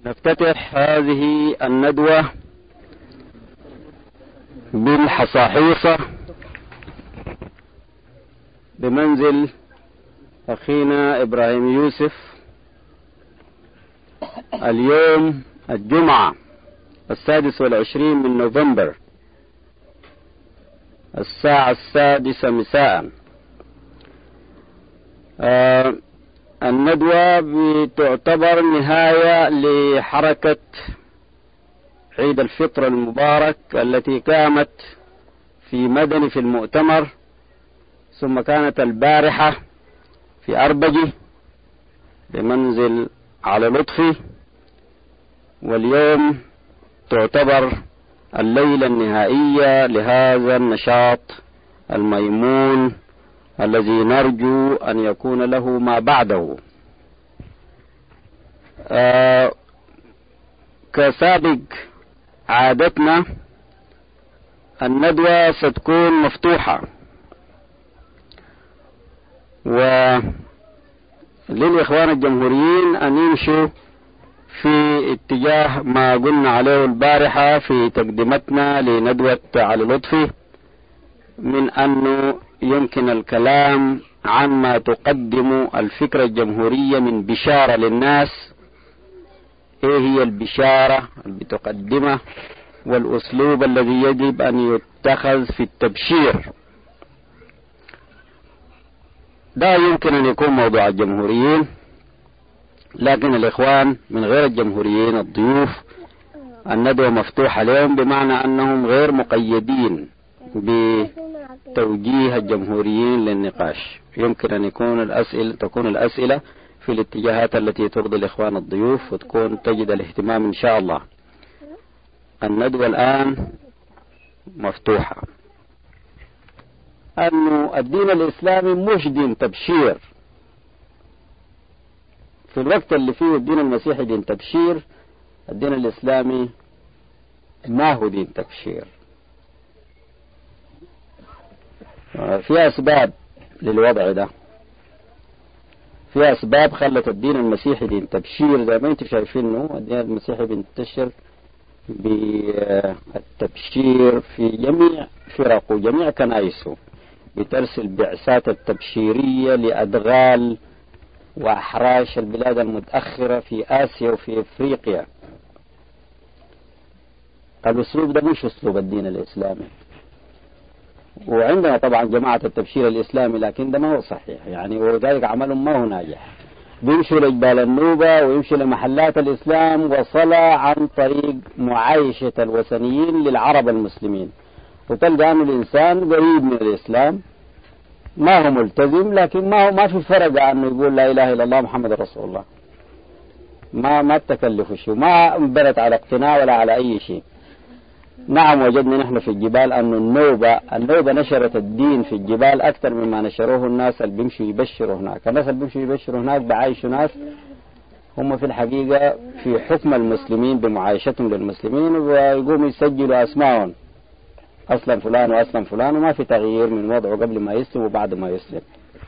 نفتتح هذه الندوة بالحصاحيصة بمنزل أخينا إبراهيم يوسف اليوم الجمعة 26 من نوفمبر الساعة 6 مساء. الندوة بتعتبر نهاية لحركة عيد الفطر المبارك التي قامت في مدني في المؤتمر، ثم كانت البارحة في أربجي بمنزل علي لطفي، واليوم تعتبر الليلة النهائية لهذا النشاط الميمون الذي نرجو أن يكون له ما بعده. كسابق عادتنا الندوة ستكون مفتوحة، وللإخوان الجمهوريين أن يمشوا في اتجاه ما قلنا عليه البارحة في تقدمتنا لندوة علي لطفي، من أنه يمكن الكلام عن ما تقدم الفكرة الجمهورية من بشارة للناس. ايه هي البشارة اللي بتقدمها والأسلوب الذي يجب أن يتخذ في التبشير؟ ده يمكن أن يكون موضوع الجمهوريين، لكن الإخوان من غير الجمهوريين الضيوف الندوة مفتوحة لهم، بمعنى أنهم غير مقيدين بتوجيه الجمهوريين للنقاش. يمكن أن تكون الأسئلة في الاتجاهات التي ترضي الإخوان الضيوف وتكون تجد الاهتمام إن شاء الله. الندوة الآن مفتوحة. أنه الدين الإسلامي مش دين تبشير. في الوقت اللي فيه الدين المسيحي دين تبشير، الدين الإسلامي ما هو دين تبشير. في أسباب للوضع ده، في أسباب خلت الدين المسيحي دين تبشير. زي ما انتم شايفينه الدين المسيحي بينتشر بالتبشير في جميع فرقه وجميع كنائسه، بترسل بعثات التبشيرية لأدغال وأحراش البلاد المتأخرة في آسيا وفي أفريقيا. الأسلوب ده مش أسلوب الدين الإسلامي، وعندنا طبعا جماعة التبشير الإسلامي، لكن ده ما هو صحيح يعني، ولذلك عملهم ما هو ناجح. بيمشوا لجبال النوبة ويمشوا لمحلات الإسلام وصلة عن طريق معايشة الوثنيين للعرب المسلمين، وتلقى أن الإنسان قريب من الإسلام، ما هو ملتزم، لكن ما في فرق عنه يقول لا إله إلا الله محمد رسول الله. ما تكلفوا شيء، ما انبنت على اقتناع ولا على أي شيء. نعم وجدنا نحن في الجبال أن النوبة نشرت الدين في الجبال أكثر مما نشروه الناس اللي بيمشوا يبشروا هناك. الناس اللي بيمشوا يبشروا هناك بعايشوا ناس هم في الحقيقة في حكم المسلمين بمعايشتهم للمسلمين، ويقوموا يسجلوا أسمائهم أصلا فلان وأصلا فلان، وما في تغيير من وضعه قبل ما يسلم وبعد ما يسلم.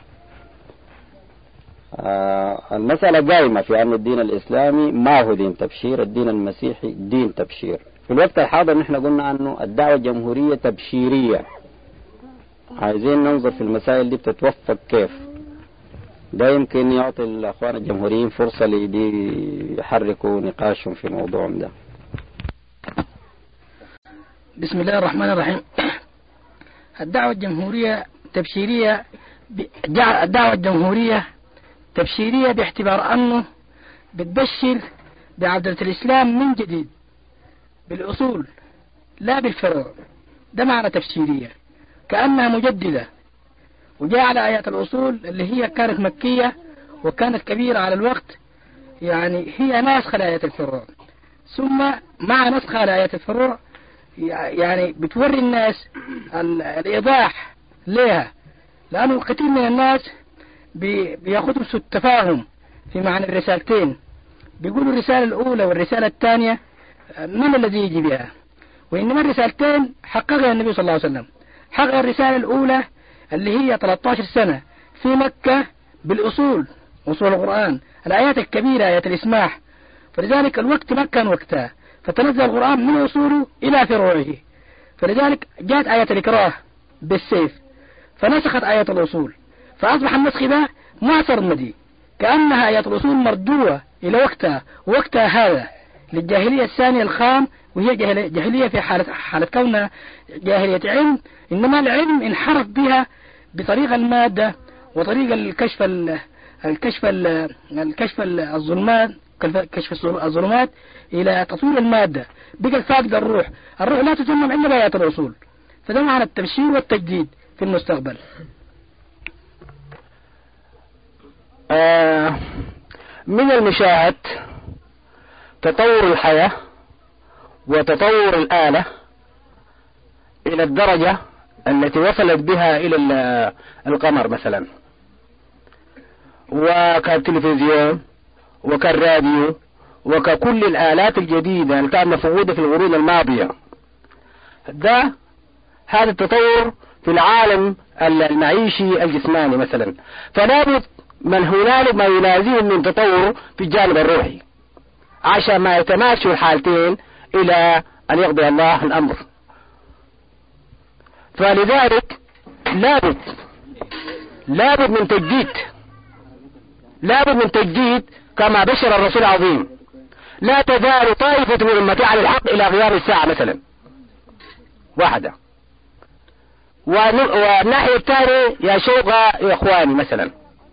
المسألة قائمة في أن الدين الإسلامي ما هو دين تبشير، الدين المسيحي دين تبشير. في الوقت الحاضر نحن قلنا أنه الدعوة الجمهورية تبشيرية، عايزين ننظر في المسائل دي بتتوفق كيف. ده يمكن يعطي الأخوان الجمهوريين فرصة ليحركوا نقاشهم في موضوعهم ده. بسم الله الرحمن الرحيم. الدعوة الجمهورية تبشيرية، الدعوة الجمهورية تبشيرية باعتبار أنه بتبشر بعودة الإسلام من جديد بالأصول لا بالفروع. ده معنى تبشيرية، كأنها مجددة وجاء على آيات الأصول اللي هي كانت مكية وكانت كبيرة على الوقت، يعني هي ناسخة لآيات الفروع، ثم مع نسخها لآيات الفروع يعني بتوري الناس الإيضاح لها، لأنه كثير من الناس بياخدوا سوء التفاهم في معنى الرسالتين. بيقولوا الرسالة الأولى والرسالة الثانية من الذي يجي بها، وإنما الرسالتين حققها النبي صلى الله عليه وسلم. حقق الرسالة الأولى اللي هي 13 سنة في مكة بالأصول، أصول القرآن، الآيات الكبيرة، آيات الإسماح، فلذلك الوقت ما كان وقتها، فتنزل القرآن من أصوله إلى فروعه. فلذلك جاءت آية الإكراه بالسيف فنسخت آية الأصول، فأصبح النسخ ذا معصر مدي، كأنها آية الأصول مرجوة إلى وقتها هذا للجاهلية الثانية الخام، وهي جاهلية في حالة كونها جاهلية علم، إنما العلم انحرف بها بطريق المادة وطريق الكشف الظلمات إلى تطوير المادة، بقى فاقد الروح لا تتمم إلا بآيات الأصول. فده معنى التبشير والتجديد في المستقبل. من المشاهد تطور الحياة وتطور الآلة إلى الدرجة التي وصلت بها إلى القمر مثلا، وكالتلفزيون وكالراديو وككل الآلات الجديدة اللي كانت مفقودة في القرون الماضية. هذا التطور في العالم المعيشي الجسماني مثلا، فلابد من هنالك ما يلازم من تطور في الجانب الروحي عشان ما يتماشوا الحالتين إلى أن يقضي الله الأمر. فلذلك لابد من تجديد كما بشر الرسول العظيم: لا تزال طائفة من أمتي على الحق إلى قيام الساعة مثلا، واحدة. والناحية الثانية يا شوق يا إخواني مثلا.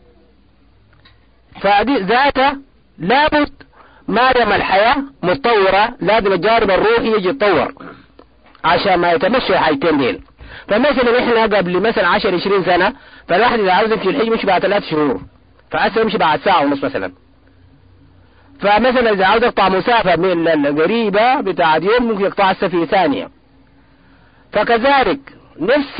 فهذه ذاته لابد ما دام الحياة متطورة لازم الجانب الروحي يجي يتطور عشان ما يتمشوا الحاجتين دين. فمثلا احنا قبل مثلا 10-20 سنة فالواحد إذا عاوز يمشي الحج مش بعد 3 شهور، فأسا يمشي بعد 1.5 ساعة مثلا. فمثلا إذا عاوز يقطع مسافة من القريبة بتاع يوم ممكن يقطع في ثانية. فكذلك نفس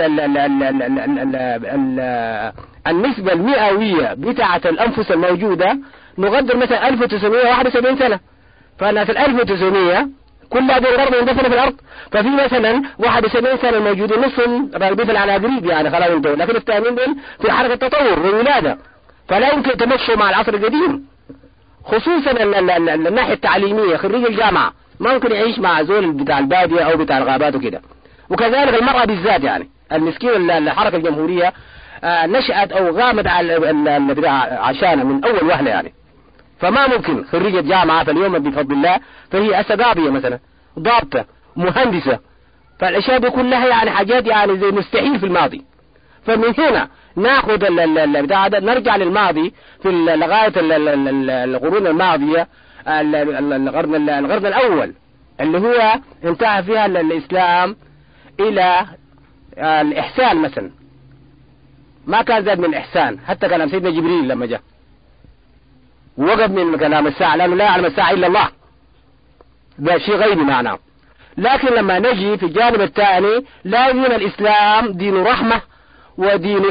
النسبة المئوية بتاعة الأنفس الموجودة نقدر مثلا 1971 سنة، فأنا في 1900 كل هذه الغرب يندفن في الأرض، ففي مثلا 71 سنة الموجودين نصهم راقبين على قريب يعني خلاص انتهوا، لكن الثانيين دول في حركة تطور والولادة، فلا يمكن تمشوا مع العصر القديم. خصوصا الناحية التعليمية، خريج الجامعة ما ممكن يعيش مع زول بتاع البادية أو بتاع الغابات وكده. وكذلك المرأة بالذات يعني المسكينة الحركة الجمهورية نشأت أو غامت عشانها من أول وهلة يعني، فما ممكن خريجة جامعة فاليوم بفضل الله فهي أسدابية مثلا ضابطة مهندسة، فالأشياء دي كلها يعني حاجات يعني زي مستحيل في الماضي. فمن هنا ناخذ نرجع للماضي في لغاية القرون الماضية، القرن الأول اللي هو انتهى فيها الإسلام إلى الإحسان مثلا، ما كان زاد من الإحسان. حتى كلام سيدنا جبريل لما جاء وقف من كلام الساعة لأنه لا يعلم الساعة إلا الله، ده شيء غيبي معناه. لكن لما نجي في الجانب الثاني لا دين الإسلام دين رحمة ودين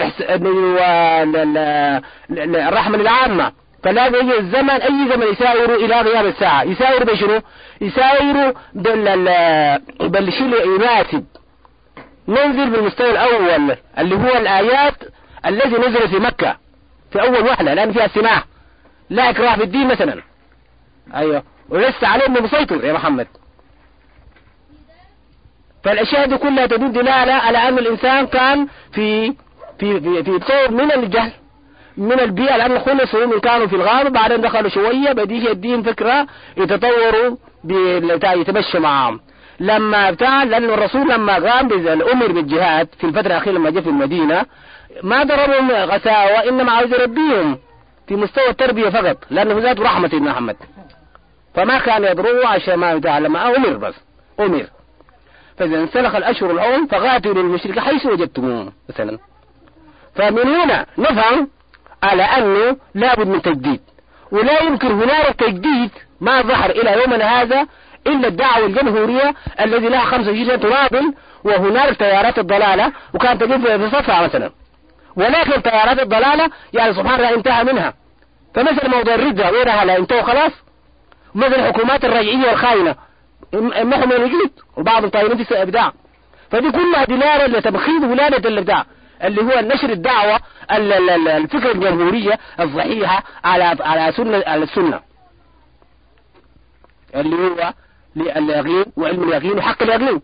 الرحمة للعامة، فلازم يجي الزمن أي زمن يسايروا إلى قيام الساعة. يسايروا بشنو؟ يسايروا بالشيء يناسب. ننزل بالمستوى الأول اللي هو الآيات الذي نزل في مكة في أول وهلة لأن فيها سماح، لا إكراه في الدين مثلا. أيوة، ولسه عليهم مسيطر يا محمد. فالأشياء دي كلها تدل دلالة على أن الإنسان كان في طور من الجهل من البيئة، لأن خلصوا من كانوا في الغار بعدين دخلوا شوية بديهي الدين فكرة يتطوروا يتمشوا معهم. لما لأن الرسول لما قام بالأمر بالجهاد في الفترة الأخيرة لما جاء في المدينة ما ضربهم غساوة، إنما عاوز يربيهم في مستوى التربية فقط، لأنه ذات رحمة ابن محمد، فما كان يضربوا عشان ما يتعلم، أمر بس أمر. فإذا انسلخ الأشهر الحرم فقاتلوا المشرك حيث وجدتموه مثلا. فمن هنا نفهم على أنه لابد من تجديد، ولا يمكن هناك تجديد ما ظهر إلى يومنا هذا إلا الدعوة الجمهورية الذي لها 25 سنة تناضل، وهناك تيارات الضلالة وكانت تجد في صفها مثلا، ولكن تيارات الضلالة يعني سبحان الله انتهى منها. فمثل موضوع الردة وينها لا انتهوا خلاص، مثل الحكومات الرجعية والخاينة محوا من الوجود وبعض الطائرين في إبداع. فدي كلها دلالة لتبخير ولادة الإبداع اللي هو نشر الدعوة الفكرة الجمهورية الصحيحة على السنة. اللي هو اليقين وعلم اليقين وحق اليقين.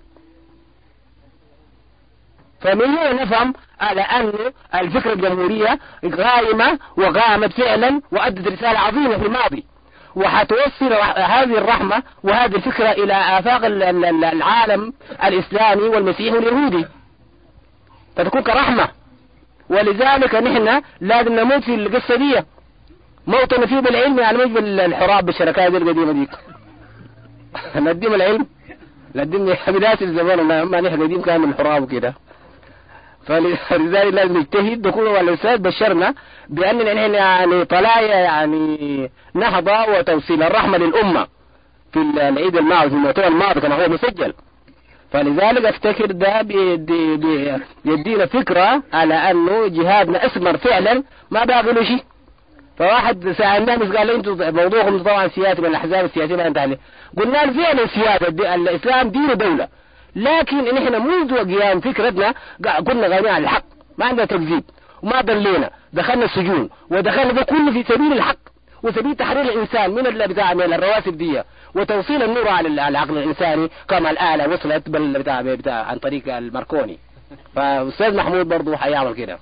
فمن هنا نفهم على أن الفكرة الجمهورية قائمة وقامت فعلا وأدت رسالة عظيمة في الماضي، وحتوصل هذه الرحمة وهذه الفكرة إلى آفاق العالم الإسلامي والمسيحي واليهودي، فتكون كرحمة. ولذلك نحن لازم نموت في القصة دي موت فيه بالعلم، يعني مش بالحراب بالشركات القديمة ديك. نديم العلم نديم بداية الزمان ما نحن قديم كان من الحراب وكده. فلذلك لازم نجتهد نكون. والأستاذ بشرنا بأننا نحن يعني طلايا يعني نهضة وتوصيل الرحمة للأمة في العيد الماضي في المؤتمر الماضي كان هو مسجل. فلذلك افتكر ده بيدينا فكرة على أنه جهادنا أثمر فعلا ما باقي له شيء. فواحد سألناه مش قال لي انتوا موضوعكم طبعا سياسي من الأحزاب السياسية ما انت عليه. قلنا له فعلا سياسة الإسلام دين ودولة، لكن نحن منذ قيام فكرتنا كنا غنيين عن الحق، ما عندنا تكذيب وما ضلينا، دخلنا السجون ودخلنا ده كله في سبيل الحق وسبيل تحرير الإنسان من بتاع من الرواسب دي وتوصيل النور على العقل الإنساني كما الآلة وصلت بتاع عن طريق الماركوني. فأستاذ محمود برضو حيعمل كده.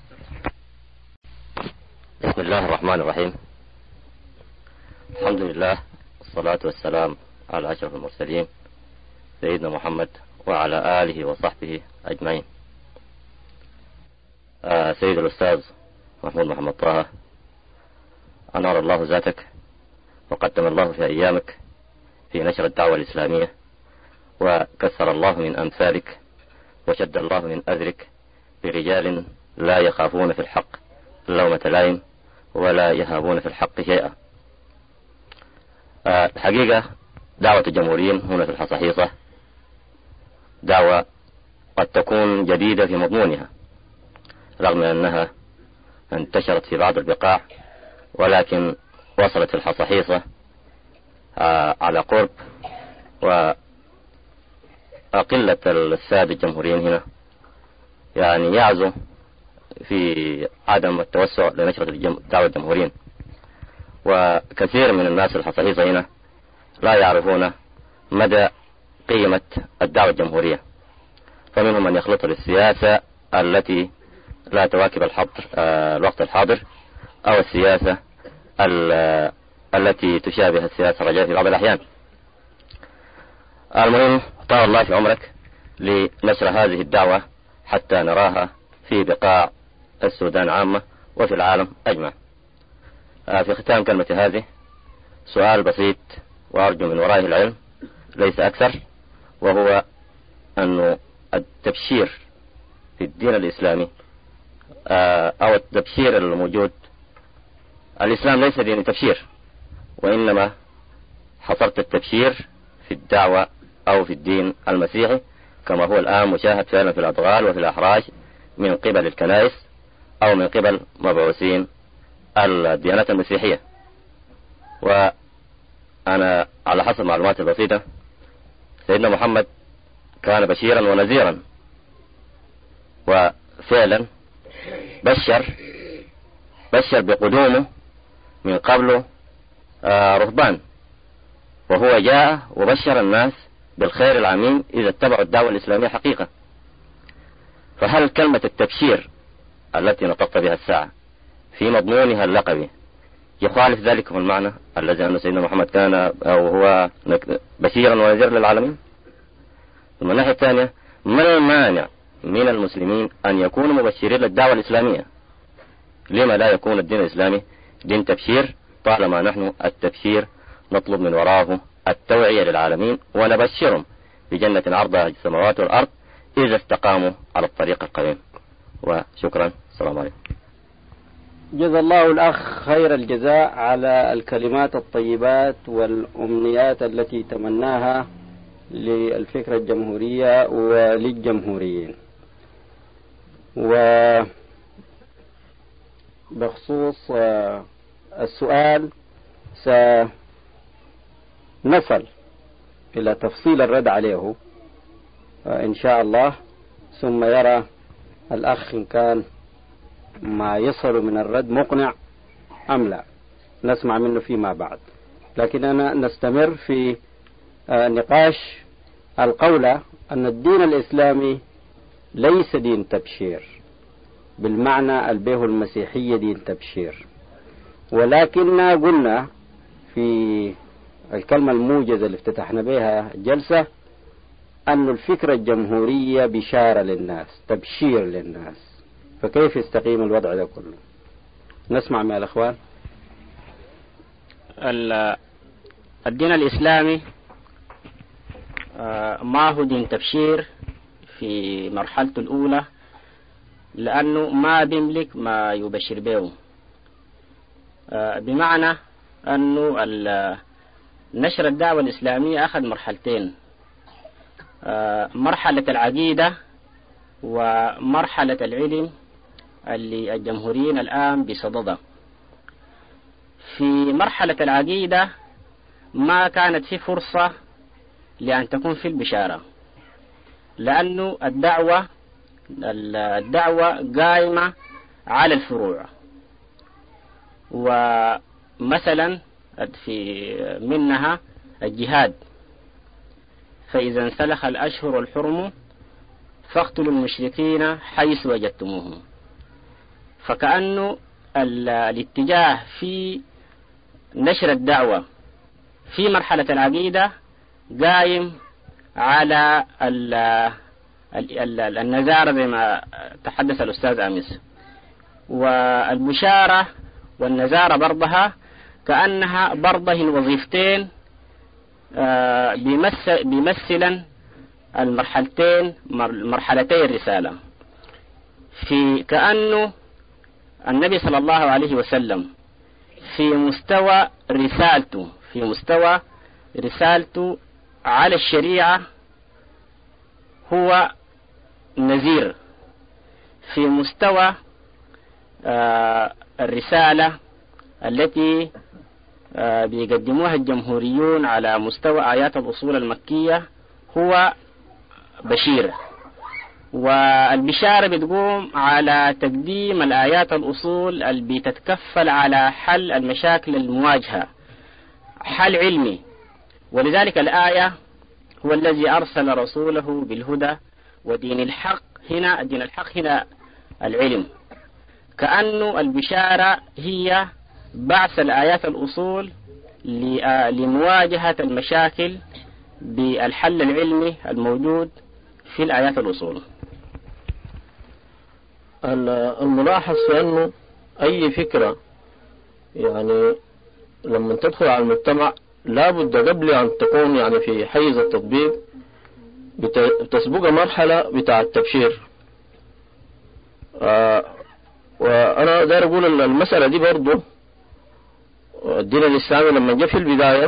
بسم الله الرحمن الرحيم. الحمد لله والصلاة والسلام على أشرف المرسلين سيدنا محمد وعلى آله وصحبه أجمعين. سيد الأستاذ محمود محمد طه، أنار الله ذاتك وقدم الله في أيامك في نشر الدعوة الإسلامية، وكسر الله من أمثالك وشد الله من أذرك برجال لا يخافون في الحق لومة لائم ولا يهابون في الحق شيئا. الحقيقة دعوة الجمهوريين هنا في الحصحيصة دعوة قد تكون جديدة في مضمونها رغم أنها انتشرت في بعض البقاع، ولكن وصلت في الحصحيصة على قرب، وأقلة السادة الجمهوريين هنا يعني يعزو في عدم التوسع لنشرة دعوة الجمهوريين. وكثير من الناس الحصحيصة هنا لا يعرفون مدى قيمة الدعوة الجمهورية، فمنهم من يخلط للسياسة التي لا تواكب الوقت الحاضر أو السياسة التي تشابه السياسة الرجعية في بعض الأحيان. المهم طال الله في عمرك لنشر هذه الدعوة حتى نراها في بقاع السودان عامة وفي العالم أجمع. في ختام كلمة هذه سؤال بسيط وأرجو من ورائه العلم ليس أكثر، وهو أن التبشير في الدين الإسلامي أو التبشير الموجود، الإسلام ليس دين تبشير، وإنما حصرت التبشير في الدعوة أو في الدين المسيحي كما هو الآن مشاهد فعلا في الأضغال وفي الأحراج من قبل الكنائس أو من قبل مبعوثين الديانات المسيحية. وأنا على حسب معلوماتي البسيطة سيدنا محمد كان بشيرا ونذيرا، وفعلا بشر بقدومه من قبله رهبان، وهو جاء وبشر الناس بالخير العميم إذا اتبعوا الدعوة الإسلامية حقيقة. فهل كلمة التبشير التي نطقت بها الساعة في مضمونها اللقبي يخالف ذلك في المعنى الذي أن سيدنا محمد كان أو هو بشيرا ونذيرا للعالمين؟ ثم الناحية الثانية، ما المانع من المسلمين أن يكونوا مبشرين للدعوة الإسلامية؟ لما لا يكون الدين الإسلامي دين تبشير طالما نحن التبشير نطلب من وراه التوعية للعالمين ونبشرهم بجنة عرضها السماوات والأرض إذا استقاموا على الطريق القويم. وشكرا، السلام عليكم. جزا الله الأخ خير الجزاء على الكلمات الطيبات والأمنيات التي تمناها للفكرة الجمهورية وللجمهوريين. وبخصوص السؤال سنصل إلى تفصيل الرد عليه إن شاء الله، ثم يرى الأخ إن كان ما يصل من الرد مقنع أم لا، نسمع منه فيما بعد. لكننا نستمر في نقاش القولة أن الدين الإسلامي ليس دين تبشير بالمعنى البيه المسيحية دين تبشير، ولكننا قلنا في الكلمة الموجزة اللي افتتحنا بها جلسة أن الفكرة الجمهورية بشارة للناس، تبشير للناس. فكيف يستقيم الوضع ده كله؟ نسمع من الأخوان. الدين الإسلامي ما هو دين تبشير في مرحلته الأولى، لأنه ما بيملك ما يبشر به، بمعنى أنه نشر الدعوة الإسلامية أخذ مرحلتين، مرحلة العقيدة ومرحلة العلم اللي الجمهوريين الآن بصددها. في مرحلة العقيدة ما كانت في فرصة لأن تكون في البشارة، لأنه الدعوة قائمة على الفروع، ومثلا في منها الجهاد، فإذا انسلخ الأشهر الحرم فاقتلوا المشركين حيث وجدتموهم. فكأنه الاتجاه في نشر الدعوة في مرحلة العقيدة قائم على النزارة زي ما تحدث الأستاذ أمس، والبشارة والنزارة برضها كأنها برضه وظيفتين بيمثلا المرحلتين مرحلتي الرسالة. في كأنه النبي صلى الله عليه وسلم في مستوى رسالته على الشريعة هو نذير، في مستوى الرسالة التي بيقدموها الجمهوريون على مستوى آيات الأصول المكية هو بشير. والبشارة بتقوم على تقديم الآيات الأصول اللي بتتكفل على حل المشاكل المواجهة، حل علمي. ولذلك الآية هو الذي أرسل رسوله بالهدى ودين الحق، هنا الدين الحق هنا العلم. كأنه البشارة هي بعث الآيات الأصول لمواجهة المشاكل بالحل العلمي الموجود في الآيات الأصول. الملاحظ في أنه أي فكرة يعني لما تدخل على المجتمع لابد قبل أن تكون يعني في حيز التطبيق بتسبق مرحلة بتاع التبشير. وأنا داير أقول المسألة دي برضو الدين الإسلامي لما جاء في البداية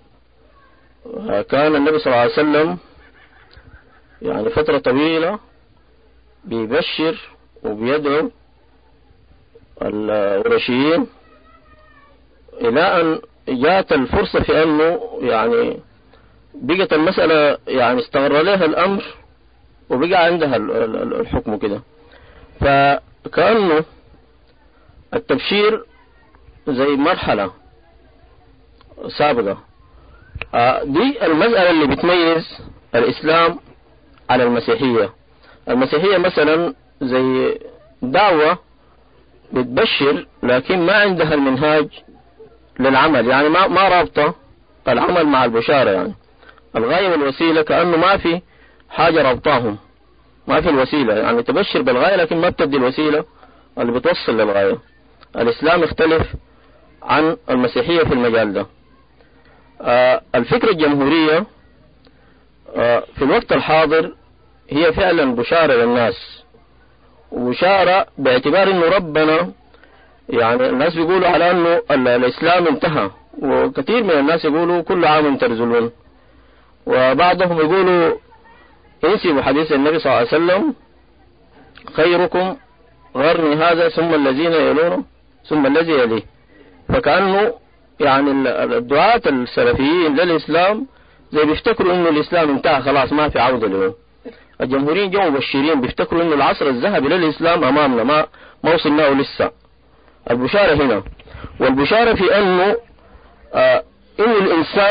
كان النبي صلى الله عليه وسلم يعني فترة طويلة بيبشر وبيدعو القريشيين إلى أن جاءت الفرصة في أنه يعني بقت المسألة يعني استمر لها الأمر وبقى عندها الحكم كده. فكأنه التبشير زي مرحلة سابقة. دي المسألة اللي بتميز الإسلام على المسيحية. المسيحية مثلا زي دعوة بتبشر لكن ما عندها المنهاج للعمل، يعني ما رابطة العمل مع البشارة، يعني الغاية والوسيلة كأنه ما في حاجة رابطاهم، ما في الوسيلة، يعني تبشر بالغاية لكن ما بتدي الوسيلة اللي بتوصل للغاية. الإسلام يختلف عن المسيحية في المجال ده. الفكرة الجمهورية في الوقت الحاضر هي فعلا بشارة للناس، وبشارة باعتبار انه ربنا يعني الناس بيقولوا على انه الاسلام انتهى، وكثير من الناس يقولوا كل عام ترزلون، وبعضهم يقولوا انسبوا حديث النبي صلى الله عليه وسلم خيركم قرني هذا ثم الذين يلونه ثم الذي يليه. فكأنه يعني الدعاة السلفيين للإسلام زي بيفتكروا انه الإسلام انتهى خلاص ما في عودة له. الجمهوريين جو مبشرين بيفتكروا انه العصر الذهبي للإسلام امامنا ما وصلناه لسه. البشارة هنا، والبشارة في انه انه الانسان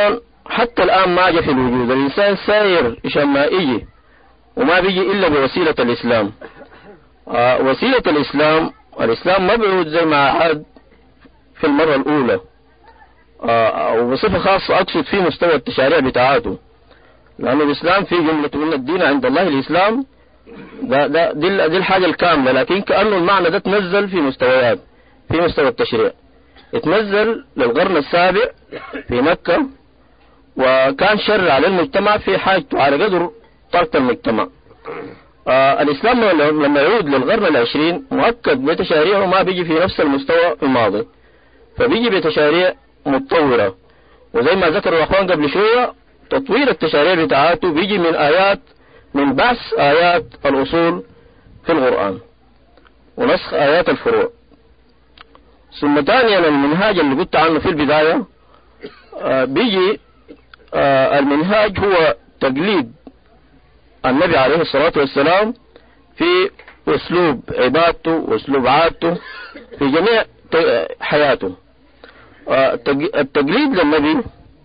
حتى الآن ما جاء في الوجود. الإنسان ساير عشان ما يجي، وما بيجي إلا بوسيلة الإسلام. وسيلة الإسلام مبعوث زي ما عاد في المرة الأولى، وبصفة خاصة أقصد في مستوى التشاريع بتاعته، لأن الإسلام في جملة من الدين عند الله الإسلام، دي الحاجة الكاملة، لكن كأنه المعنى ده تنزل في مستويات. في مستوى التشريع اتنزل للقرن السابع في مكة، وكان شر على المجتمع في حاجته على قدر طاقة المجتمع. الإسلام لما يعود للقرن العشرين مؤكد بتشاريعه ما بيجي في نفس المستوى الماضي، فبيجي بتشاريع متطورة. وزي ما ذكر الأخوان قبل شوية، تطوير التشاريع بتاعته بيجي من بحث آيات الأصول في القرآن ونسخ آيات الفروع. ثم ثانيا المنهاج اللي قلت عنه في البداية، بيجي المنهاج هو تقليد النبي عليه الصلاة والسلام في أسلوب عبادته وأسلوب عادته في جميع حياته. التقليد للنبي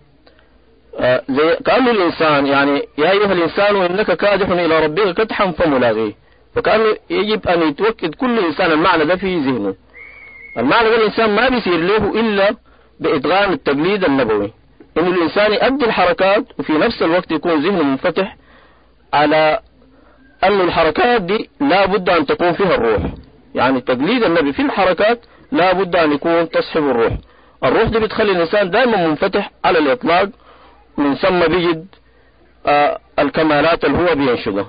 زي كأنه الإنسان، يعني يا أيها الإنسان إنك كادح إلى ربك كدحا فملاقيه، فكأنه يجب أن يتوكد كل إنسان المعنى ده في ذهنه. المعنى ده الإنسان ما بيصير له إلا بإدغام التقليد النبوي، إن الإنسان يؤدي الحركات وفي نفس الوقت يكون ذهنه منفتح على أن الحركات دي لا بد أن تكون فيها الروح. يعني تقليد النبي في الحركات لا بد أن يكون تصحب الروح. الروح دي بتخلي الإنسان دائما منفتح على الإطلاق، من ثم بيجد الكمالات اللي هو بينشدها.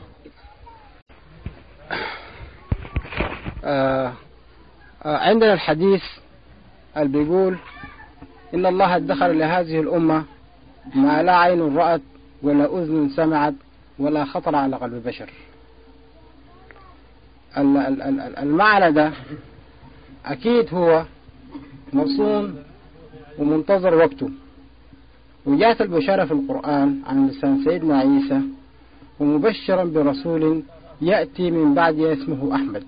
عندنا الحديث اللي بيقول إن الله ادخر لهذه الأمة ما لا عين رأت ولا أذن سمعت ولا خطر على قلب بشر. المعنى ده أكيد هو مصون ومنتظر وقته، وجاءت البشارة في القرآن عن لسان سيدنا عيسى: ومبشرا برسول يأتي من بعد اسمه أحمد.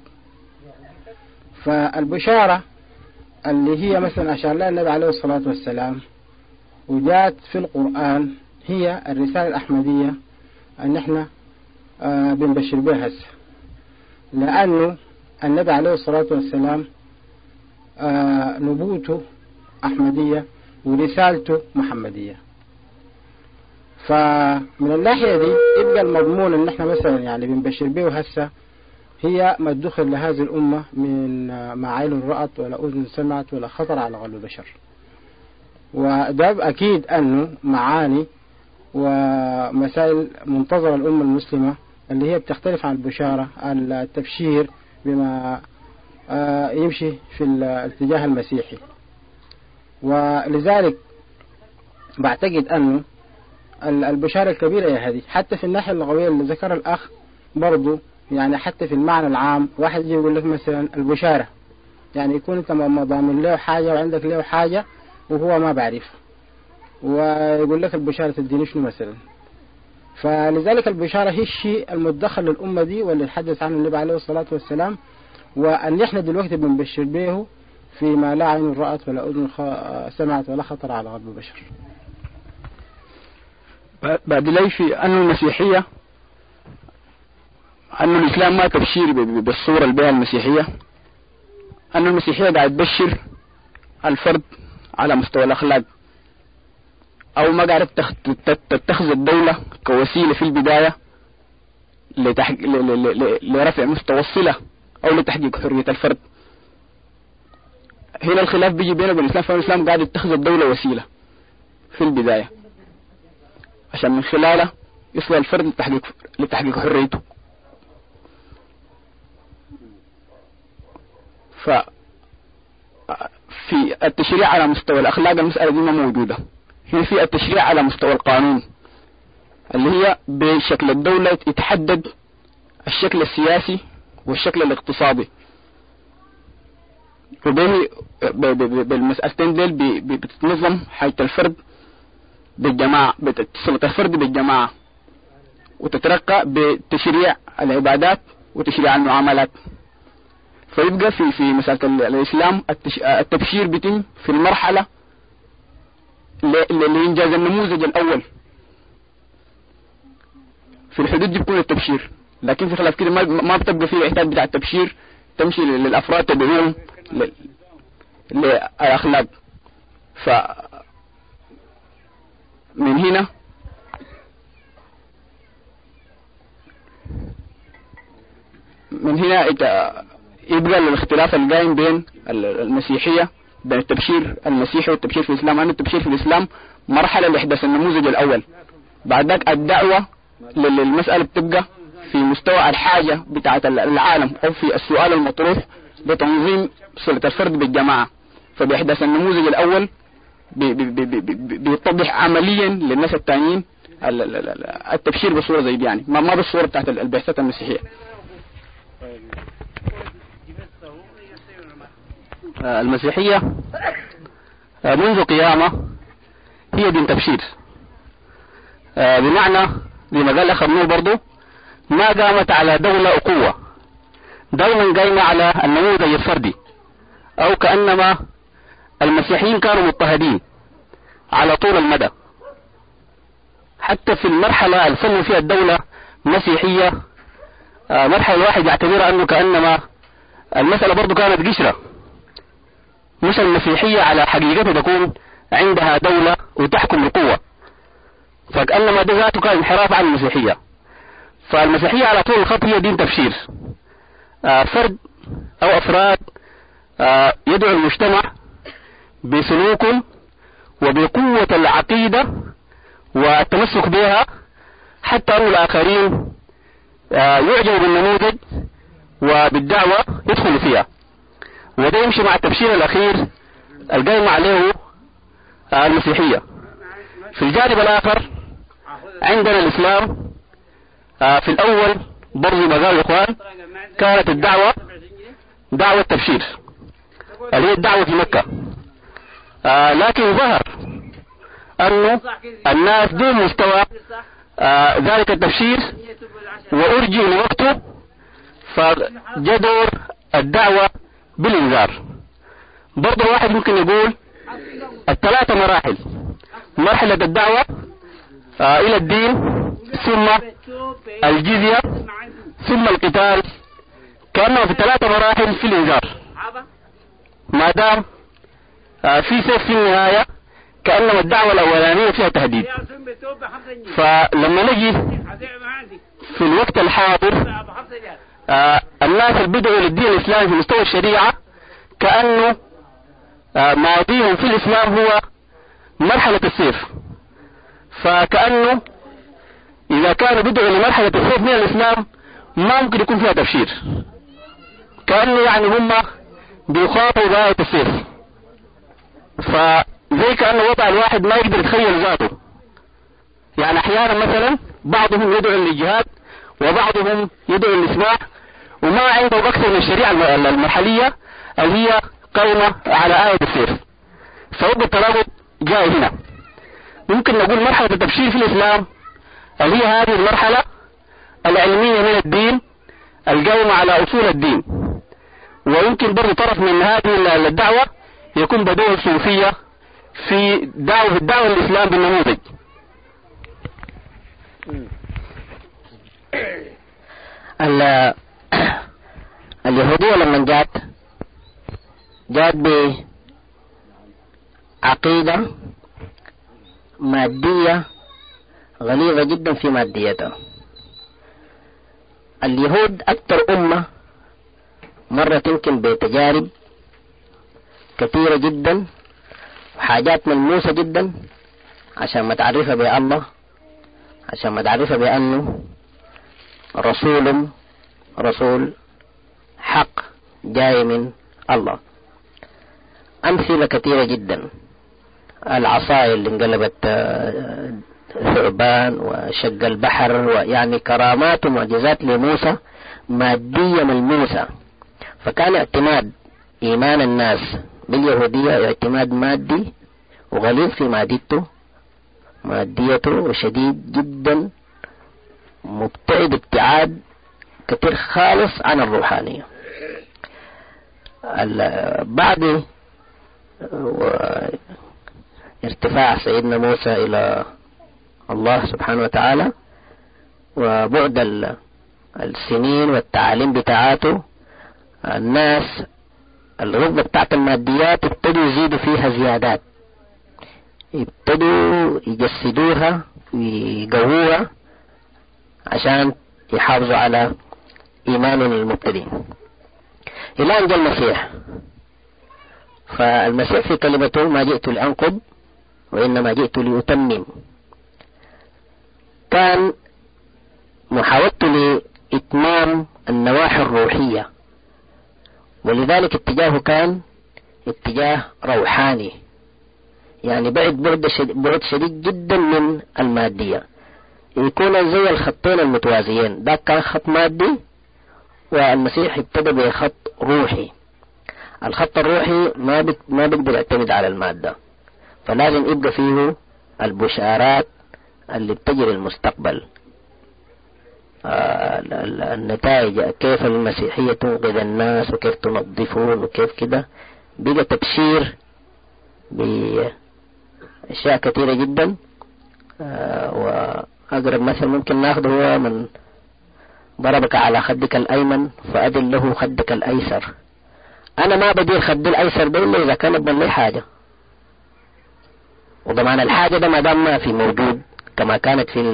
فالبشارة اللي هي مثلا أشار لها النبي عليه الصلاة والسلام وجاءت في القرآن هي الرسالة الأحمدية أن احنا بنبشر بها هسه، لأنه النبي عليه الصلاة والسلام نبوته أحمدية ورسالته محمدية. فمن الناحية دي يبقى المضمون ان احنا مثلا يعني بنبشر به هسه هي ما ادخر لهذه الأمة من ما عين رأت ولا أذن سمعت ولا خطر على قلب بشر. وده أكيد أنه معاني ومسائل منتظرة الأمة المسلمة اللي هي بتختلف عن البشارة، عن التبشير بما يمشي في الاتجاه المسيحي. ولذلك بعتقد أنه البشارة الكبيرة يا هذه حتى في الناحية اللغوية اللي ذكر الأخ برضو، يعني حتى في المعنى العام واحد يجي يقول لك مثلا البشارة يعني يكون انت ضامن له حاجة وعندك له حاجة وهو ما بعرف، ويقول لك البشارة تديني شنو مثلا. فلذلك البشارة هي الشيء المدخل للأمة دي واللي تحدث عنه النبي عليه الصلاة والسلام، وأن احنا دلوقتي بنبشر به فيما لا عين رأت ولا أذن سمعت ولا خطر على قلب بشر. بعد لي في أن المسيحية، أن الإسلام ما تبشير بالصورة اللي بها المسيحية، أن المسيحية قاعد تبشر الفرد على مستوى الأخلاق، أو ما قاعد تتخذ الدولة كوسيلة في البداية لرفع مستوى الصلة أو لتحقيق حرية الفرد. هنا الخلاف بيجي بينه وبين الإسلام، فالإسلام قاعد يتخذ الدولة وسيلة في البداية عشان من خلاله يصل الفرد لتحقيق حريته. ففي التشريع على مستوى الأخلاق المسألة دي ما موجودة. هنا في التشريع على مستوى القانون اللي هي بشكل الدولة يتحدد الشكل السياسي والشكل الاقتصادي، وبه بالمسألتين ديل بتتنظم حياة الفرد بالجماعة، بتصلة الفرد بالجماعة، وتترقى بتشريع العبادات وتشريع المعاملات. فيبقى في مسألة الإسلام التبشير بيتم في المرحلة لإنجاز النموذج الأول. في الحدود دي بيكون التبشير، لكن في خلاف كده ما بتبقى فيه الاحتياج بتاع التبشير، تمشي للأفراد تدعوهم للأخلاق. من هنا يبقى الاختلاف القائم بين المسيحية، بين التبشير المسيحي والتبشير في الإسلام، أن التبشير في الإسلام مرحلة لإحداث النموذج الأول. بعد ذلك الدعوة للمسألة بتبقى في مستوى الحاجة بتاعة العالم أو في السؤال المطروح بتنظيم صلة الفرد بالجماعة. فبإحداث النموذج الأول بيتضح عمليا للناس التانيين التبشير بصورة زي دي، يعني ما بالصورة بتاعت البعثات المسيحية. المسيحية منذ قيامة هي دين تبشير، بمعنى زي ما قال أخ نور برضو ما قامت على دولة قوة، دائما قايمة على النموذج الفردي، أو كأنما المسيحيين كانوا مضطهدين على طول المدى. حتى في المرحلة الفن فيها الدولة مسيحية، مرحلة الواحد يعتبرها أنه كأنما المسألة برضو كانت قشرة، مش المسيحية على حقيقتها تكون عندها دولة وتحكم القوة، فكأنما ده ذاته كان انحراف عن المسيحية. فالمسيحية على طول الخط هي دين تبشير، فرد أو أفراد يدعو المجتمع بسلوك وبقوة العقيدة والتمسك بها، حتى أن الآخرين يعجبوا بالنموذج وبالدعوة يدخلوا فيها. وده يمشي مع التبشير الأخير القائم عليه المسيحية. في الجانب الآخر عندنا الإسلام، في الأول برضو ما قالوا الإخوان كانت الدعوة دعوة تبشير اللي هي الدعوة في مكة، لكن ظهر أنه الناس دون مستوى ذلك التبشير وأرجي لوقته، فجدور الدعوة بالإنذار. برضو الواحد ممكن يقول الثلاثة مراحل: مرحلة الدعوة إلى الدين، ثم الجزية، ثم القتال، كأنه في 3 مراحل في الإنذار. ما دام في سيف في النهاية كأنما الدعوة الأولانية فيها تهديد. فلما نجي في الوقت الحاضر الناس اللي بدأوا للدين الإسلامي في مستوى الشريعة كأنه ماضيهم في الإسلام هو مرحلة السيف، فكأنه إذا كانوا بدأوا لمرحلة السيف من الإسلام ما ممكن يكون فيها تبشير، كأنه يعني هم بيخاطوا غاية السيف. فزي كأنه وضع الواحد ما يقدر يتخيل ذاته. يعني أحيانا مثلا بعضهم يدعو للجهاد وبعضهم يدعو للإسماع، وما عنده أكثر من الشريعة المرحلية اللي هي قائمة على آية السيف. فيبقى الترابط جاي هنا. ممكن نقول مرحلة التبشير في الإسلام اللي هي هذه المرحلة العلمية من الدين القائمة على أصول الدين، ويمكن برضو طرف من هذه الدعوة يكون بدوه الصوفية في الدعوة الإسلام بالنموذج. اليهودية لما جات بعقيدة مادية غليظة جدا في ماديتها. اليهود أكثر أمة مرت يمكن بتجارب كثيرة جدا وحاجات ملموسة جدا عشان ما تعرفها بالله، عشان ما تعرفها بأنه رسول حق جاي من الله. أمثلة كثيرة جدا: العصاية اللي انقلبت ثعبان، وشق البحر، ويعني كرامات ومعجزات لموسى مادية ملموسة. فكان اعتماد إيمان الناس باليهودية اعتماد مادي وغليظ في ماديته وشديد جدا، مبتعد ابتعاد كثير خالص عن الروحانية. بعد ارتفاع سيدنا موسى إلى الله سبحانه وتعالى وبعد السنين والتعاليم بتاعته، الناس الرغبة بتاعت الماديات ابتدوا يزيدوا فيها زيادات، ابتدوا يجسدوها ويقووها عشان يحافظوا على إيمان المبتدئين إلى أن جاء المسيح. فالمسيح في كلمته ما جئت لأنقض وإنما جئت لأتمم، كان محاولته لإتمام النواحي الروحية، ولذلك اتجاهه كان اتجاه روحاني، يعني بعد شديد جدا من المادية، يكون زي الخطين المتوازيين، ده كان خط مادي والمسيح ابتدى بخط روحي. الخط الروحي ما بيقدر يعتمد على المادة، فلازم يبقى فيه البشارات اللي بتجري المستقبل، النتائج، كيف المسيحية تنقذ الناس وكيف تنظفون وكيف كده، بيجي تبشير بأشياء كثيرة جدا. وأقرب مثل ممكن ناخذه هو من ضربك على خدك الأيمن فأدل له خدك الأيسر. أنا ما بدير خد الأيسر ده إلا إذا كان ابن لي حاجة، وضمان الحاجة ده ما دام ما في موجود كما كانت في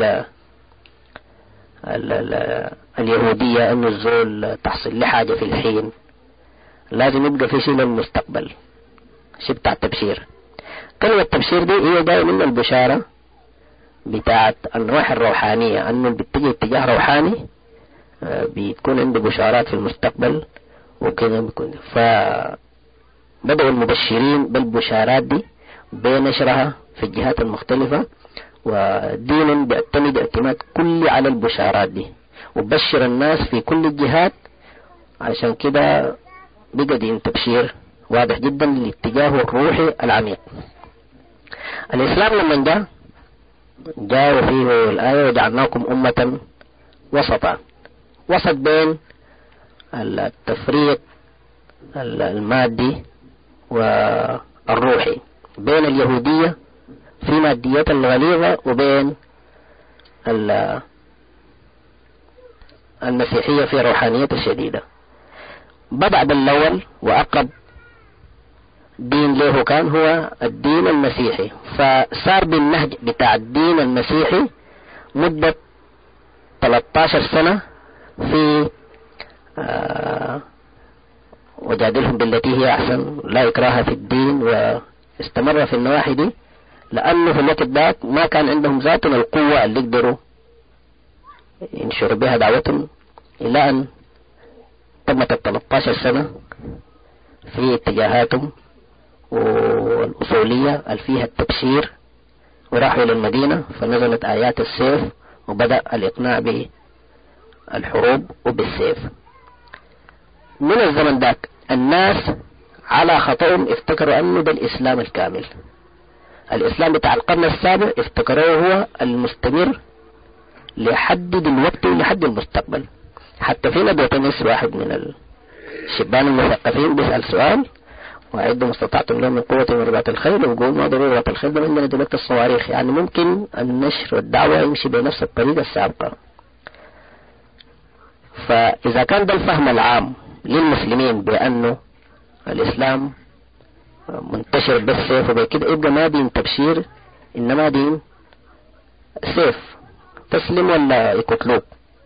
اليهودية أن الزول تحصل لي حاجة في الحين، لازم يبقى في شيء للمستقبل، شيء بتاع التبشير. كلمة التبشير دي هي جاية من البشارة بتاعت الروح الروحانية، أنه بتجي اتجاه روحاني بيكون عنده بشارات في المستقبل وكذا بيكون. فبدأوا المبشرين بالبشارات دي بنشرها في الجهات المختلفة، ودين بيعتمد اعتماد كلي على البشارات دي وبشر الناس في كل الجهات. عشان كده بقى دين تبشير واضح جدا لاتجاهه الروحي العميق. الإسلام لما جاء وفيه الآية وجعلناكم أمة وسطا، وسط بين التفريق المادي والروحي، بين اليهودية في ماديات الغليظة وبين المسيحية في روحانية الشديدة. بدأ بالأول وأقرب دين له كان هو الدين المسيحي، فصار بالنهج بتاع الدين المسيحي مدة 13 سنة في وجادلهم بالتي هي أحسن، لا إكراه في الدين، واستمر في النواحي دي لأنه في الوقت ذاك ما كان عندهم ذاتهم القوة اللي يقدروا ينشروا بها دعوتهم، إلى أن تمت 13 سنة في اتجاهاتهم والأصولية اللي فيها التبشير، وراحوا إلى المدينة فنزلت آيات السيف وبدأ الإقناع بالحروب وبالسيف. من الزمن ذاك الناس على خطأهم افتكروا أنه ده الإسلام الكامل. الإسلام بتاع القرن السابع افتكروه هو المستمر لحد دلوقتي ولحد المستقبل. حتى في ندوة تونس واحد من الشبان المثقفين بيسأل سؤال، وأعدوا ما استطعتم لهم من قوة من رباط الخيل، ويقول ما ضرورة رباط الخيل ده عندنا دلوقتي الصواريخ. يعني ممكن النشر والدعوة يمشي بنفس الطريقة السابقة. فإذا كان ده الفهم العام للمسلمين بأنه الإسلام منتشر بالسيف وبكده، يبقى ما دين تبشير إنما دين سيف، تسلم ولا يقتلوك.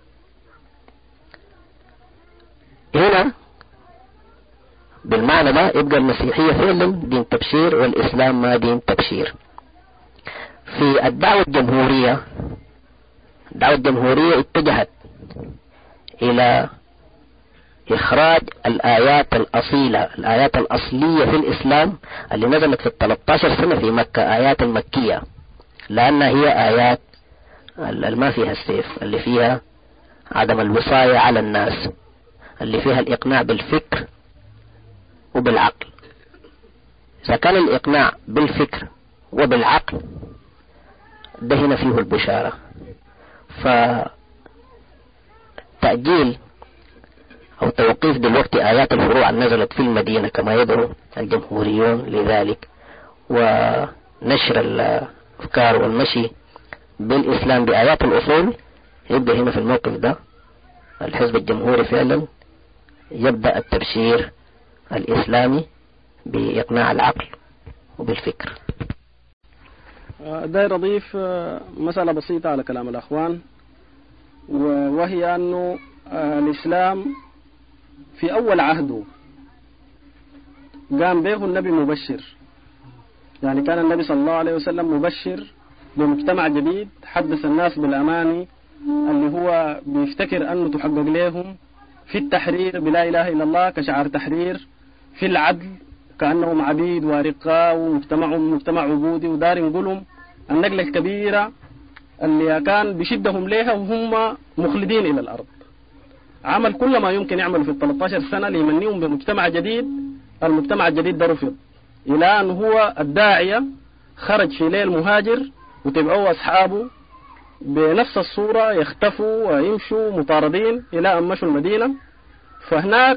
هنا بالمعنى ده يبقى المسيحية فعلا دين تبشير والإسلام ما دين تبشير. في الدعوة الجمهورية، الدعوة الجمهورية اتجهت إلى إخراج الآيات الأصيلة، الآيات الأصلية في الإسلام اللي نزلت في 13 سنة في مكة، آيات المكية، لأنها هي آيات اللي ما فيها السيف، اللي فيها عدم الوصاية على الناس، اللي فيها الإقناع بالفكر وبالعقل. إذا كان الإقناع بالفكر وبالعقل ده هنا فيه البشارة. فتأجيل أو توقيف دلوقتي آيات الفروع نزلت في المدينة كما يدعو الجمهوريون لذلك، ونزل نشر الأفكار والمشي بالإسلام بآيات الأصول، يبقى هنا في الموقف ده الحزب الجمهوري فعلا يبدأ التبشير الإسلامي بإقناع العقل وبالفكر. داير أضيف مسألة بسيطة على كلام الأخوان، وهي أنه الإسلام في أول عهده قام به النبي مبشر، يعني كان النبي صلى الله عليه وسلم مبشر بمجتمع جديد، حدث الناس بالأماني اللي هو بيفتكر أنه تحقق لهم في التحرير بلا إله إلا الله كشعار تحرير، في العدل كأنهم عبيد ورقاء ومجتمعهم مجتمع عبودي ودار قلم، النقلة الكبيرة اللي كان بشدهم لها وهم مخلدين إلى الأرض. عمل كل ما يمكن يعمل في 13 سنة ليمنيهم بمجتمع جديد. المجتمع الجديد ده رفض، إلى أن هو الداعية خرج في ليل مهاجر وتبعوه أصحابه بنفس الصورة، يختفوا ويمشوا مطاردين إلى أن مشوا المدينة. فهناك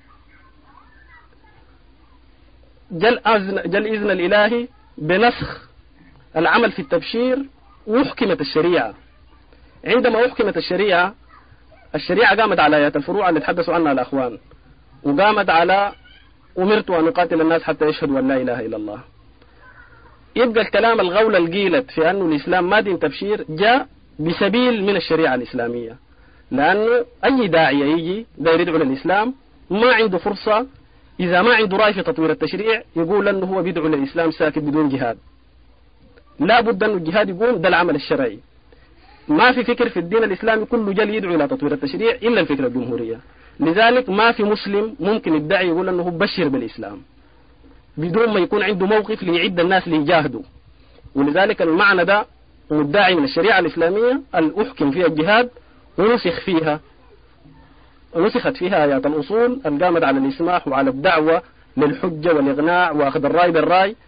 جل إذن الإلهي بنسخ العمل في التبشير، وحكمت الشريعة. عندما أحكمت الشريعة قامت على آيات الفروع اللي تحدثوا عنها الأخوان، وقامت على أمرت أن أقاتل الناس حتى يشهدوا أن لا إله إلا الله. يبقى الكلام الغولة القيلت في أنه الإسلام ما دين تبشير جاء بسبيل من الشريعة الإسلامية، لأنه أي داعية يجي داير يدعو للإسلام ما عنده فرصة إذا ما عنده رأي في تطوير التشريع يقول أنه هو بيدعو للإسلام ساكت بدون جهاد. لا بد أن الجهاد يقوم، ده العمل الشرعي. ما في فكر في الدين الإسلامي كله جل يدعو إلى تطوير التشريع إلا الفكرة الجمهورية. لذلك ما في مسلم ممكن يدعي يقول أنه بشر بالإسلام بدون ما يكون عنده موقف ليعد الناس ليجاهدوا. ولذلك المعنى ده مدعي من الشريعة الإسلامية الأحكم فيها الجهاد، ونسخت فيها آيات الأصول القامت على الإسماح وعلى الدعوة للحجة والإغناء وأخذ الرأي بالرأي،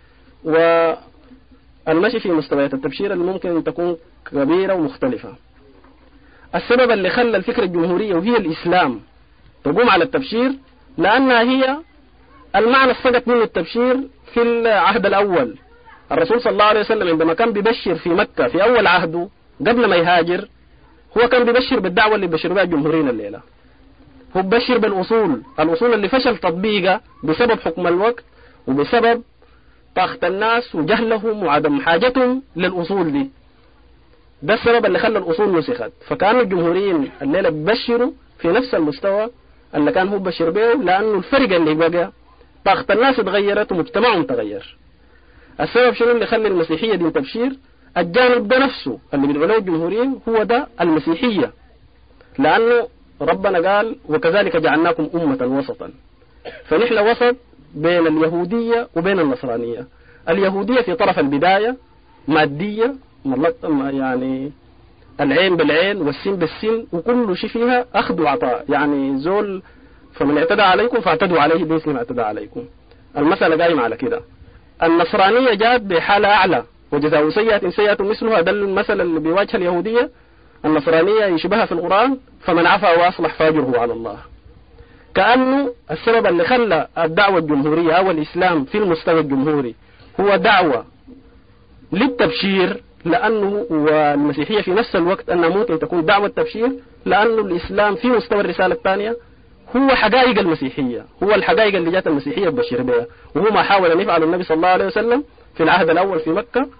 والمشي في مستويات التبشير اللي ممكن أن تكون كبيرة ومختلفة. السبب اللي خلى الفكرة الجمهورية وهي الإسلام تقوم على التبشير لأنها هي المعنى السقط منه التبشير في العهد الأول. الرسول صلى الله عليه وسلم عندما كان بيبشر في مكة في أول عهده قبل ما يهاجر، هو كان بيبشر بالدعوة اللي بيبشر بها الجمهوريين الليلة. هو بيبشر بالأصول اللي فشل تطبيقها بسبب حكم الوقت وبسبب طاقة الناس وجهلهم وعدم حاجتهم للأصول دي. ده السبب اللي خلى الأصول نسخت. فكانوا الجمهوريين الليلة بيبشروا في نفس المستوى اللي كان هو بشر به، لأنه الفرق اللي بقى طاقة الناس اتغيرت ومجتمعهم تغير. السبب شنو اللي خلى المسيحية دين تبشير؟ الجانب ده نفسه اللي بيدعوا له الجمهوريين هو ده المسيحية، لأنه ربنا قال وكذلك جعلناكم أمة وسطا. فنحن وسط بين اليهودية وبين النصرانية. اليهودية في طرف البداية مادية، يعني العين بالعين والسين بالسين وكل شيء فيها أخذ وعطاء، يعني زول فمن اعتدى عليكم فاعتدوا عليه بمثل ما اعتدى عليكم. المسألة قايمة على كده. النصرانية جاءت بحالة أعلى، وجزاء سيئة سيئة مثلها. ده المثل اللي بيواجه اليهودية. النصرانية يشبهها في القرآن فمن عفا وأصلح فاجره على الله. كأنه السبب اللي خلى الدعوة الجمهورية أو الإسلام في المستوى الجمهوري هو دعوة للتبشير، لأنه والمسيحية في نفس الوقت أنها ممكن تكون دعوة تبشير، لأنه الإسلام في مستوى الرسالة الثانية هو حقائق المسيحية، هو الحقائق اللي جات المسيحية تبشر بها، وهو ما حاول أن يفعل النبي صلى الله عليه وسلم في العهد الأول في مكة.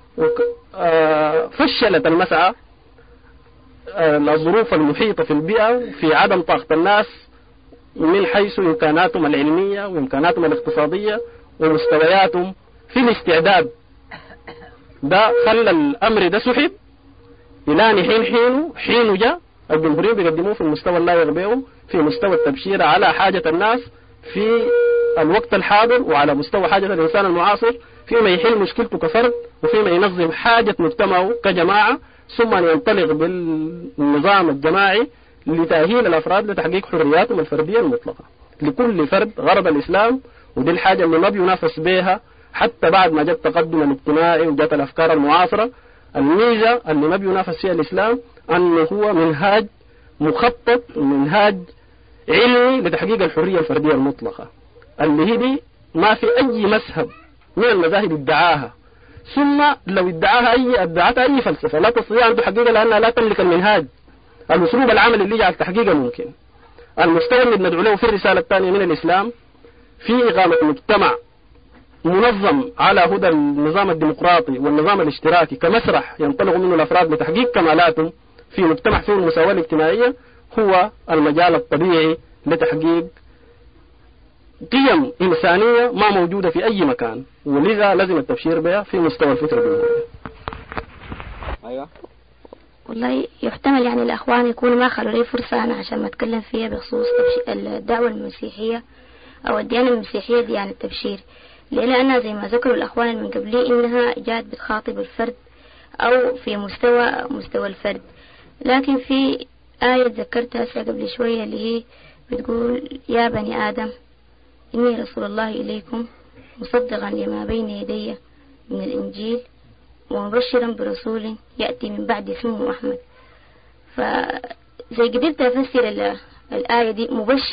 فشلت المسعى الظروف المحيطة في البيئة في عدم طاقة الناس من حيث إمكاناتهم العلمية وإمكاناتهم الاقتصادية ومستوياتهم في الاستعداد. ده خلى الأمر ده سحب إلى أن حين جاء الجمهوريين بيقدموه في المستوى اللي يغبيه في مستوى التبشير على حاجة الناس في الوقت الحاضر، وعلى مستوى حاجة الإنسان المعاصر فيما يحل مشكلته كفرد وفيما ينظم حاجة مجتمعه كجماعة، ثم أن ينطلق بالنظام الجماعي لتأهيل الأفراد لتحقيق حرياتهم الفردية المطلقة. لكل فرد غرض الإسلام، ودي الحاجة اللي ما بينافس بها حتى بعد ما جاء التقدم الاجتماعي وجاءت الأفكار المعاصرة. الميزة اللي ما بينافس فيها الإسلام أنه هو منهاج مخطط، منهاج علمي لتحقيق الحرية الفردية المطلقة، اللي هي دي ما في أي مذهب من المذاهب ادعاها، ثم لو ادعتها أي فلسفة لا تستطيع أن تحققها لأنها لا تملك المنهاج الأسلوب العمل اللي يجعل تحقيقها ممكن. المستوى اللي بندعو له في الرسالة الثانية من الإسلام في إقامة مجتمع منظم على هدى النظام الديمقراطي والنظام الاشتراكي كمسرح ينطلق منه الأفراد لتحقيق كمالاتهم في مجتمع فيه المساواة الاجتماعية، هو المجال الطبيعي لتحقيق قيم إنسانية ما موجودة في أي مكان، ولذا لازم التبشير بها في مستوى الفكر الجمهوري. أيوة. والله يحتمل يعني الأخوان يكونوا ما خلوا لي فرصة أنا عشان ما أتكلم فيها بخصوص الدعوة المسيحية أو الديانة المسيحية ديانة التبشير، لأنها زي ما ذكروا الأخوان من قبلي إنها جات بتخاطب الفرد أو في مستوى الفرد. لكن في آية ذكرتها قبل شوية اللي هي بتقول يا بني آدم إني رسول الله إليكم مصدقا لما بين يدي من الإنجيل ومبشرا برسول يأتي من بعد اسمه أحمد. فزي قدرت أفسر الآية دي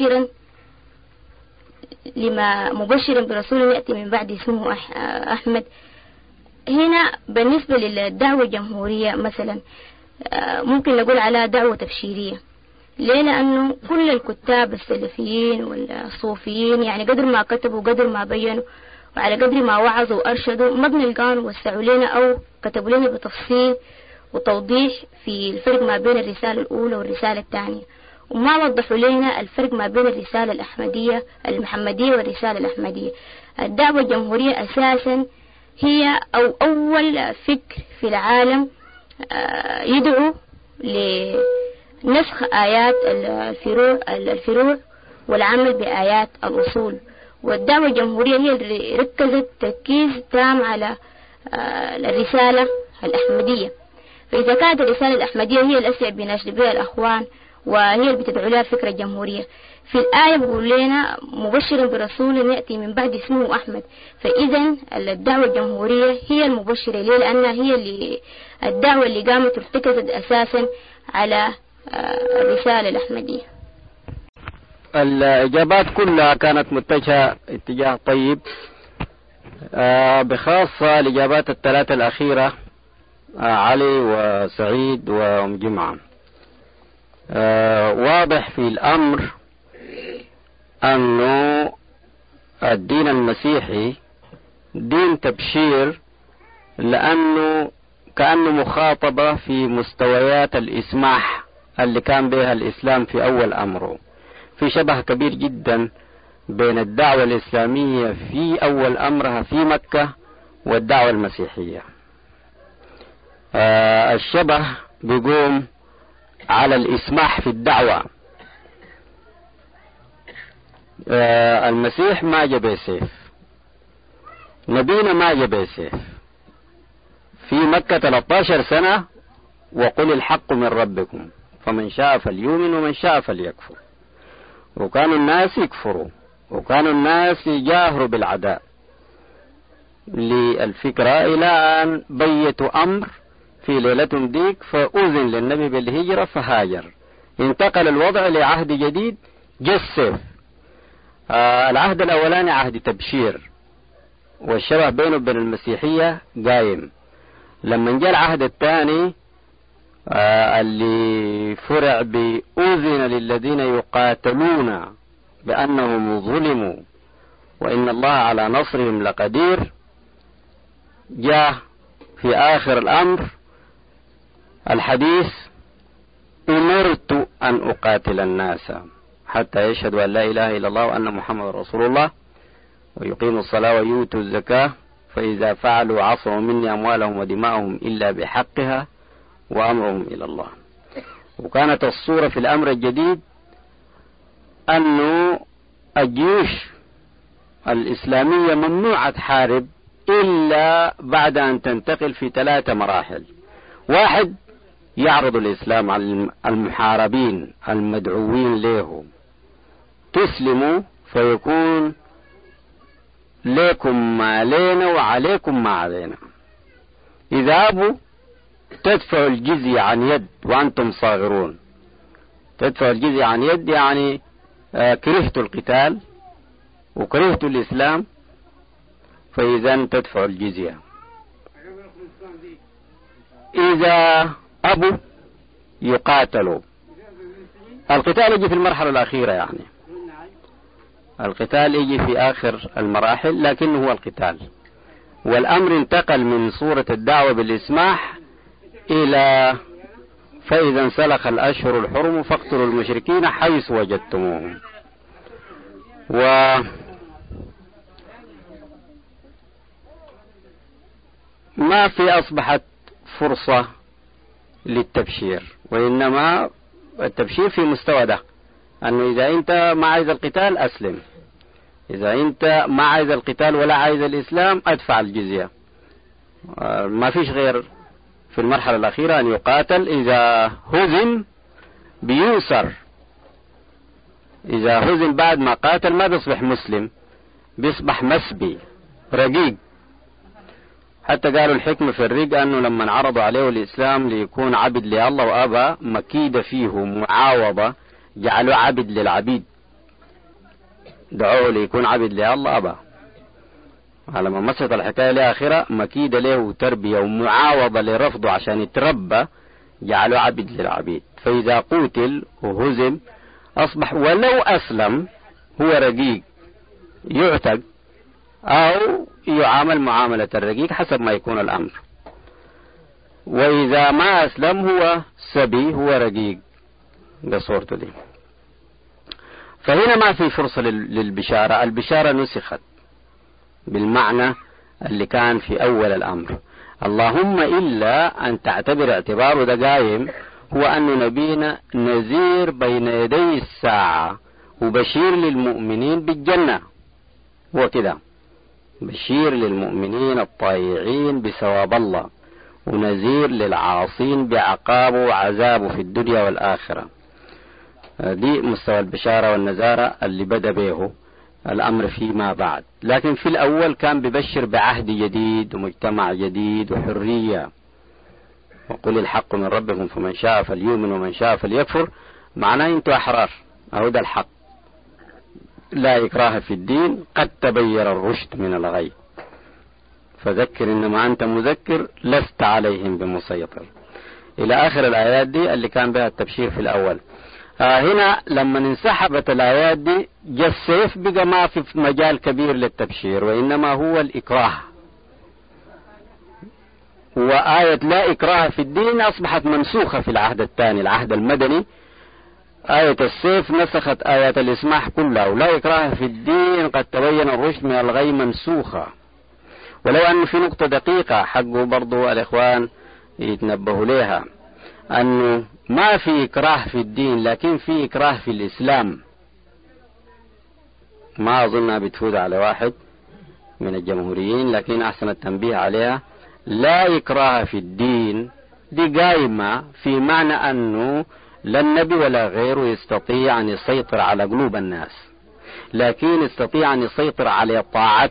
مبشرا برسول يأتي من بعد اسمه أحمد. هنا بالنسبة للدعوة الجمهورية مثلا ممكن نقول على دعوة تبشيرية. ليه؟ لأنه كل الكتاب السلفيين والصوفيين يعني قدر ما كتبوا قدر ما بينوا وعلى قدر ما وعظوا وأرشدوا ما بنلقاهم وسعوا لنا أو كتبوا لنا بتفصيل وتوضيح في الفرق ما بين الرسالة الأولى والرسالة الثانية، وما وضحوا لنا الفرق ما بين الرسالة المحمدية والرسالة الأحمدية. الدعوة الجمهورية أساسا هي أول فكر في العالم يدعو لنسخ آيات الفروع والعمل بآيات الأصول. والدعوة الجمهورية هي اللي ركزت تركيز تام على الرسالة الأحمدية. فإذا كانت الرسالة الأحمدية هي الأسرع بنشر بها الأخوان وهي اللي بتدعو لها الفكرة الجمهورية، في الآية بقول لنا مبشرا برسول يأتي من بعد اسمه أحمد. فإذا الدعوة الجمهورية هي المبشرة ليه؟ لأنها هي اللي الدعوة اللي قامت ارتكزت أساسا على الرسالة الأحمدية. الإجابات كلها كانت متجهة اتجاه طيب، بخاصة الإجابات الثلاثة الأخيرة علي وسعيد وأم جمعة. واضح في الأمر أنه الدين المسيحي دين تبشير، لأنه كأنه مخاطبة في مستويات الإسماح اللي كان بها الإسلام في أول أمره. في شبه كبير جدا بين الدعوة الإسلامية في أول أمرها في مكة والدعوة المسيحية. الشبه بيقوم على الإسماح في الدعوة. المسيح ما جاب سيف، نبينا ما جاب سيف، في مكة 13 سنة وقل الحق من ربكم فمن شاء فليؤمن ومن شاء فليكفر. وكانوا الناس يكفروا وكانوا الناس يجاهروا بالعداء للفكرة، إلى أن بيتوا أمر في ليلة ديك فأذن للنبي بالهجرة فهاجر. انتقل الوضع لعهد جديد جسف. العهد الأولاني عهد تبشير والشبه بينه وبين المسيحية قايم. لما جاء العهد الثاني اللي فرع بأذن للذين يقاتلون بأنهم ظلموا وإن الله على نصرهم لقدير، جاء في آخر الأمر الحديث أمرت أن أقاتل الناس حتى يشهدوا أن لا إله إلا الله وأن محمد رسول الله ويقيموا الصلاة ويؤتوا الزكاة فإذا فعلوا عصوا مني أموالهم ودماءهم إلا بحقها وأمرهم إلى الله. وكانت الصورة في الأمر الجديد أنه الجيوش الإسلامية ممنوع تحارب إلا بعد أن تنتقل في 3 مراحل. 1، يعرض الإسلام على المحاربين المدعوين له، تسلموا فيكون لكم ما علينا وعليكم ما علينا. إذا أبوا تدفعوا الجزية عن يد وأنتم صاغرون. تدفعوا الجزية عن يد يعني كرهتوا القتال وكرهتوا الإسلام، فإذا تدفعوا الجزية. إذا أبوا يقاتلوا. القتال يجي في المرحلة الأخيرة، يعني القتال يجي في آخر المراحل، لكنه هو القتال. والأمر انتقل من صورة الدعوة بالإسماح إلى فإذا انسلخ الأشهر الحرم فاقتلوا المشركين حيث وجدتموهم. وما في أصبحت فرصة للتبشير، وإنما التبشير في مستوى ده، أنه إذا أنت ما عايز القتال أسلم، إذا أنت ما عايز القتال ولا عايز الإسلام أدفع الجزية. ما فيش غير في المرحلة الأخيرة أن يقاتل. إذا هزم بيوسر، إذا هزم بعد ما قاتل ما بيصبح مسلم، بيصبح مسبي رقيق. حتى قالوا الحكمة في الرق أنه لما عرضوا عليه الإسلام ليكون عبد لله وأبى مكيدة فيه معاوضة، جعلوا عبد للعبيد، دعوه ليكون عبد لله أبى. على ما مست الحكاية لآخرة مكيدة له وتربية ومعاوضة لرفضه عشان يتربى، جعلوا عبد للعبيد. فإذا قتل وهزم أصبح ولو أسلم هو رقيق، يعتق أو يعامل معاملة الرقيق حسب ما يكون الأمر. وإذا ما أسلم هو سبي، هو رقيق بصورته دي. فهنا ما في فرصة للبشارة. البشارة نسخت بالمعنى اللي كان في أول الأمر، اللهم إلا أن تعتبر اعتباره ده قايم هو أن نبينا نذير بين يدي الساعة وبشير للمؤمنين بالجنة. هو كده، بشير للمؤمنين الطائعين بثواب الله، ونذير للعاصين بعقابه وعذابه في الدنيا والآخرة. دي مستوى البشارة والنذارة اللي بدأ به الأمر فيما بعد. لكن في الأول كان ببشر بعهد جديد ومجتمع جديد وحرية. وقل الحق من ربكم فمن شاء فليؤمن ومن شاء فليكفر، معناه انتوا أحرار، أهو ده الحق، لا إكراه في الدين، قد تبين الرشد من الغي، فذكر إنما أنت مذكر لست عليهم بمسيطر، إلى آخر الآيات دي اللي كان بها التبشير في الأول. هنا لما انسحبت الآيات دي جاء السيف، بقى ما في مجال كبير للتبشير، وإنما هو الإكراه. وآية لا إكراه في الدين أصبحت منسوخة في العهد الثاني، العهد المدني. آية السيف نسخت آيات الإسماح كلها، ولا إكراه في الدين قد تبين الرشد من الغي منسوخة. ولو أن في نقطة دقيقة حقه برضو الإخوان يتنبهوا لها، أنه ما في إكراه في الدين لكن في إكراه في الإسلام. ما أظنها بتفوت على واحد من الجمهوريين، لكن أحسن التنبيه عليها. لا إكراه في الدين دي قايمة في معنى أنه لا النبي ولا غيره يستطيع أن يسيطر على قلوب الناس، لكن يستطيع أن يسيطر على طاعة،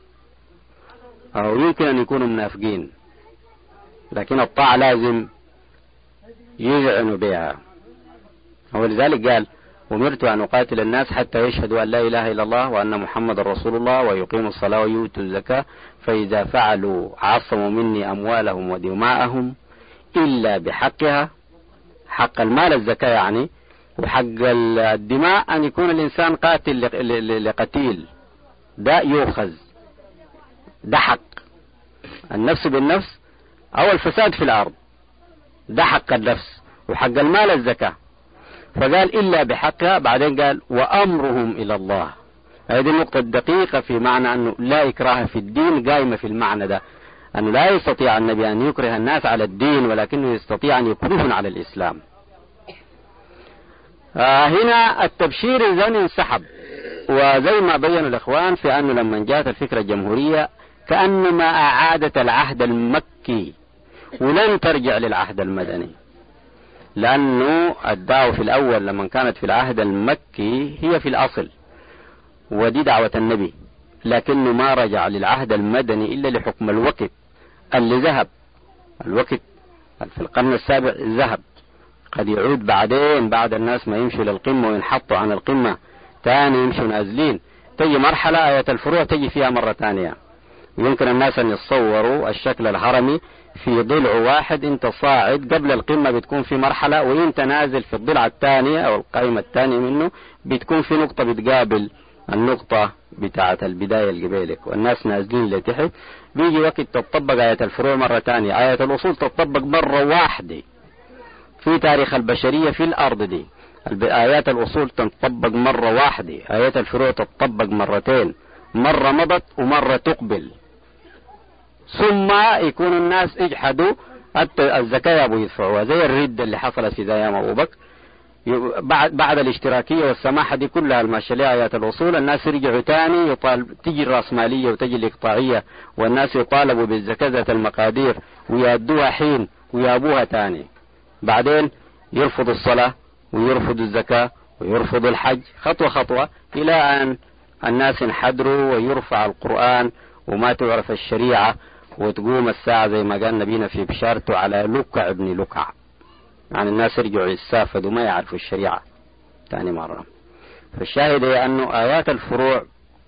أو يمكن أن يكونوا منافقين، لكن الطاعة لازم يذعنوا بها. ولذلك قال أمرت أن أقاتل الناس حتى يشهدوا أن لا إله إلا الله وأن محمد رسول الله ويقيموا الصلاة ويؤتوا الزكاة، فإذا فعلوا عصموا مني أموالهم ودماءهم إلا بحقها. حق المال الزكاة يعني، وحق الدماء أن يكون الإنسان قاتل لقتيل، ده يؤخذ، ده حق النفس بالنفس أو الفساد في الأرض، ده حق النفس. وحق المال الزكاة، فقال إلا بحقها، بعدين قال وأمرهم إلى الله. هذه النقطة الدقيقة في معنى أنه لا إكراه في الدين، قائمة في المعنى ده، أنه لا يستطيع النبي أن يكره الناس على الدين، ولكنه يستطيع أن يكرههم على الإسلام. هنا التبشير إذن انسحب، وزي ما بيّن الإخوان في أنه لما جاءت الفكرة الجمهورية كأنما أعادت العهد المكي ولن ترجع للعهد المدني، لأنه الدعوة في الأول لما كانت في العهد المكي هي في الأصل، ودي دعوة النبي، لكنه ما رجع للعهد المدني إلا لحكم الوقت اللي ذهب. الوقت في القرن السابع ذهب، قد يعود بعدين بعد الناس ما يمشوا للقمة وينحطوا عن القمة تاني يمشوا نازلين، تجي مرحلة آية الفروع تجي فيها مرة تانية، ويمكن الناس أن يتصوروا الشكل الهرمي في ضلع واحد، انت صاعد قبل القمة بتكون في مرحلة، وانت نازل في الضلع الثانية او القائمة الثانية منه بتكون في نقطة بتقابل النقطة بتاعة البداية القبيلك، والناس نازلين لتحت. بيجي وقت تطبق آية الفروع مرة ثانية، آية الأصول تطبق مرة واحدة في تاريخ البشرية في الأرض دي. آيات الأصول تطبق مرة واحدة، آيات الفروع تطبق مرتين، مرة مضت ومرة تقبل. ثم يكون الناس اجحدوا الزكاة أبو يدفعوها زي الردة اللي حصلت في أيام أبو بكر. بعد الاشتراكية والسماحة دي كلها الماشية لها آيات الأصول، الناس يرجعوا تاني تيجي الرأسمالية وتجي الإقطاعية، والناس يطالبوا بالزكاة ذات المقادير ويأدوها حين ويابوها تاني. بعدين يرفضوا الصلاة ويرفضوا الزكاة ويرفضوا الحج خطوة خطوة إلى أن الناس انحدروا ويرفع القرآن وما تعرف الشريعة، وتقوم الساعة زي ما قال نبينا في بشارته على لكع ابن لكع، يعني الناس يرجعوا يستافدوا وما يعرفوا الشريعة ثاني مرة. فالشاهد هي أنه آيات الفروع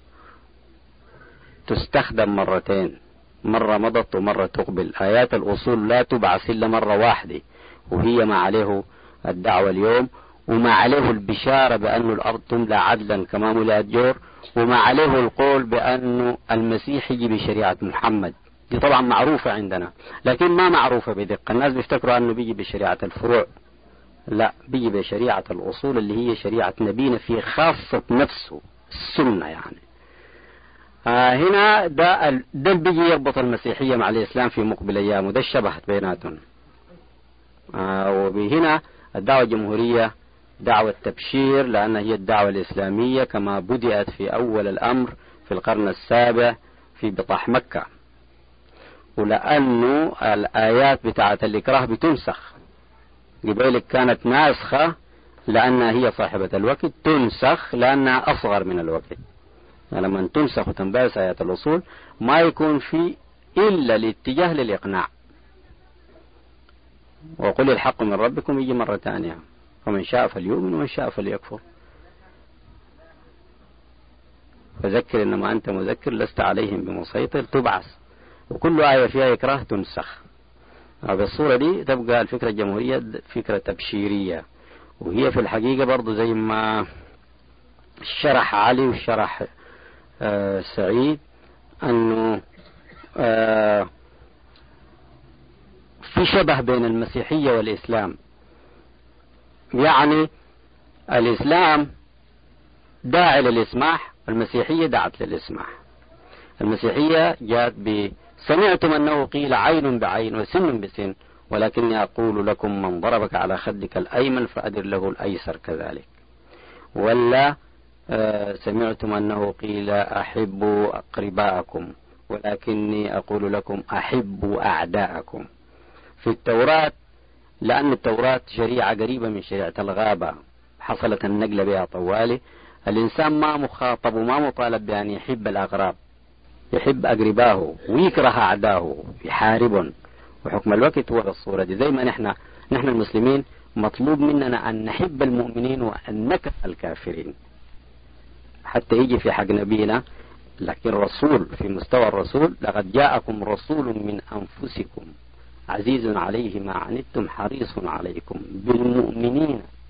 تستخدم مرتين، مرة مضت ومرة تقبل. آيات الأصول لا تبعث إلا مرة واحدة، وهي ما عليه الدعوة اليوم، وما عليه البشارة بأن الأرض تملى عدلا كما ملأت جور، وما عليه القول بأن المسيح يجي بشريعة محمد. دي طبعا معروفة عندنا، لكن ما معروفة بدقة. الناس بيفتكروا أنه بيجي بشريعة الفروع، لا، بيجي بشريعة الأصول اللي هي شريعة نبينا في خاصة نفسه السنة. يعني هنا ده بيجي يربط المسيحية مع الإسلام في مقبل أيامه، ده الشبهة بيناتهم. وبهنا الدعوة الجمهورية دعوة تبشير، لأن هي الدعوة الإسلامية كما بدأت في أول الأمر في القرن السابع في بطح مكة، ولأنه الآيات بتاعة الإكراه بتنسخ. قبيلك كانت ناسخة لأنها هي صاحبة الوقت، تنسخ لأنها أصغر من الوقت. لما تنسخ وتنبعث آيات الأصول ما يكون في إلا الاتجاه للإقناع، وقل الحق من ربكم يجي مرة ثانية، ومن شاء فليؤمن ومن شاء فليكفر. فذكر إنما أنت مذكر لست عليهم بمسيطر، تبعث، وكل آية فيها إكراه تنسخ. بالصورة دي تبقى الفكرة الجمهورية فكرة تبشيرية، وهي في الحقيقة برضو زي ما شرح علي وشرح سعيد أنه في شبه بين المسيحية والإسلام. يعني الإسلام داعي للإسماح، المسيحية دعت للإسماح. المسيحية جاءت سمعتم أنه قيل عين بعين وسن بسن، ولكني أقول لكم من ضربك على خدك الأيمن فأدر له الأيسر كذلك. ولا سمعتم أنه قيل أحبوا أقرباءكم، ولكني أقول لكم أحبوا أعداءكم. في التوراة، لأن التوراة شريعة قريبة من شريعة الغابة حصلت النقلة بها طوالي، الإنسان ما مخاطب وما مطالب بأن يحب الأغراب، يحب أقرباه ويكره أعداه، يحاربهم. وحكم الوقت هو بالصورة دي. زي ما نحن المسلمين مطلوب مننا أن نحب المؤمنين وأن نكره الكافرين حتى يجي في حق نبينا. لكن الرسول في مستوى الرسول، لقد جاءكم رسول من أنفسكم عزيز عليه ما عنتم حريص عليكم بالمؤمنين